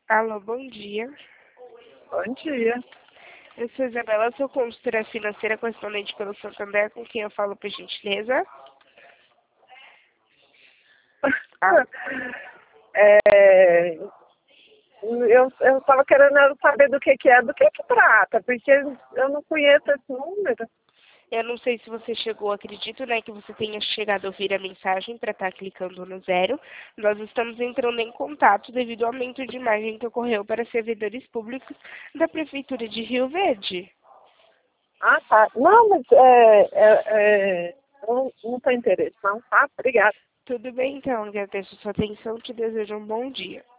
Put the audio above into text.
Alô, bom dia. Bom dia. Eu sou Isabela, sou consultora financeira correspondente pelo Santander, com quem eu falo, por gentileza. Ah, É, eu estava querendo saber do que trata, porque eu não conheço esse número. eu não sei se você chegou, acredito, né, que você tenha chegado a ouvir a mensagem para estar clicando no zero. Nós estamos entrando em contato devido ao aumento de margem que ocorreu para servidores públicos da Prefeitura de Rio Verde. Ah, tá. Não, mas eu não tenho interesse, não, tá? Obrigada. Tudo bem, então, agradeço a sua atenção, te desejo um bom dia.